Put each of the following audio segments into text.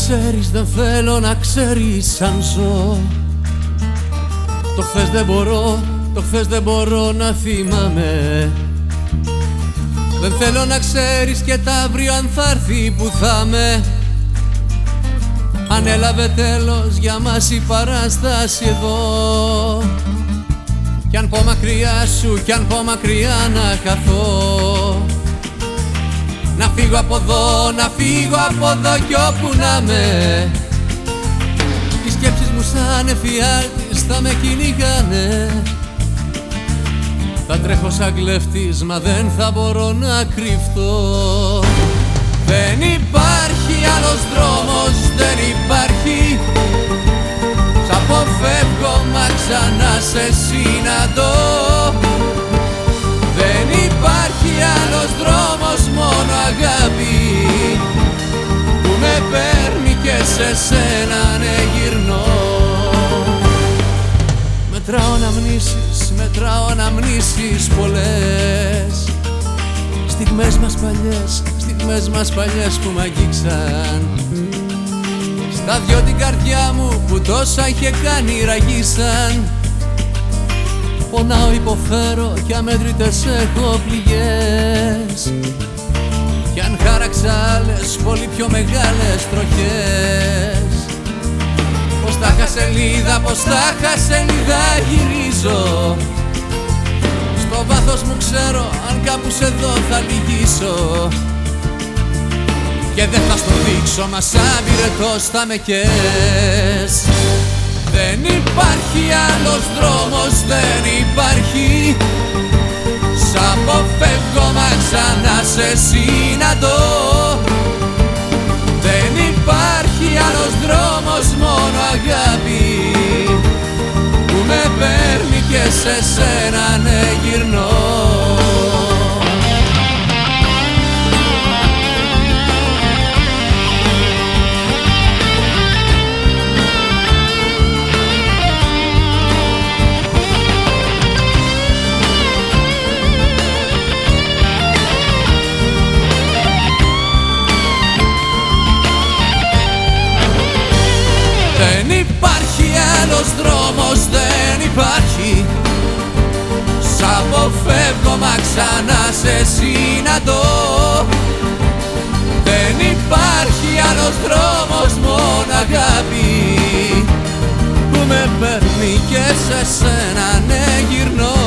ξέρεις, δεν θέλω να ξέρεις αν ζω. Το χθες δεν μπορώ, το χθες δεν μπορώ να θυμάμαι. Δεν θέλω να ξέρεις και τ' αύριο αν θα έρθει που θα με. Αν έλαβε τέλος για μας η παράσταση εδώ. Κι αν πω μακριά σου, κι αν πω μακριά να χαθώ. Να φύγω από εδώ, να φύγω από εδώ κι όπου να με. Οι σκέψεις μου σαν εφιάλτης θα με κυνηγάνε. Θα τρέχω σαν κλέφτης, μα δεν θα μπορώ να κρυφτώ. Δεν υπάρχει άλλος δρόμος, δεν υπάρχει. Σ' αποφεύγω, μα ξανά σε συναντώ. Δεν υπάρχει άλλος δρόμος, μόνο αγάπη, που με παίρνει και σε σένα ναι γυρνώ. Μετράω αναμνήσεις, μετράω αναμνήσεις πολλές. Στιγμές μας παλιές, στιγμές μας παλιές που μ' αγγίξαν. Στα δυο την καρδιά μου που τόσα είχε κάνει ραγίσαν. Πονάω, υποφέρω κι αμέτρητες έχω πληγές. Κι αν χάραξα άλλες πολύ πιο μεγάλες τροχές. Πως τα χασελίδα, πως τα χασελίδα γυρίζω. Στο βάθος μου ξέρω αν κάπου σε δω θα λυγίσω. Και δεν θα στο δείξω, μα σαν πυρετός θα με κες. Δεν υπάρχει άλλος δρόμος, δεν υπάρχει. Σ' αποφεύγω, μα ξανά σε συναντώ. Δεν υπάρχει άλλος δρόμος, μόνο αγάπη, που με παίρνει και σε σένα ναι γυρνώ. Δεν υπάρχει άλλος δρόμος, δεν υπάρχει. Σ' αποφεύγω, μα ξανά σε συναντώ. Δεν υπάρχει άλλος δρόμος, μόνο αγάπη, που με παίρνει και σε σένα ναι γυρνώ.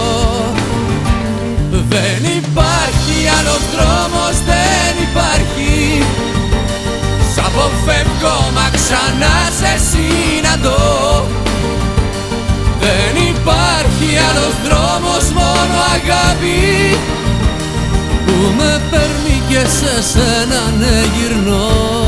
Δεν υπάρχει άλλος δρόμος, δεν υπάρχει. Σ' αποφεύγω, μα ξανά σε συναντώ. Δεν υπάρχει άλλος δρόμος, μόνο αγάπη, που με παίρνει και σε σένα ναι γυρνώ.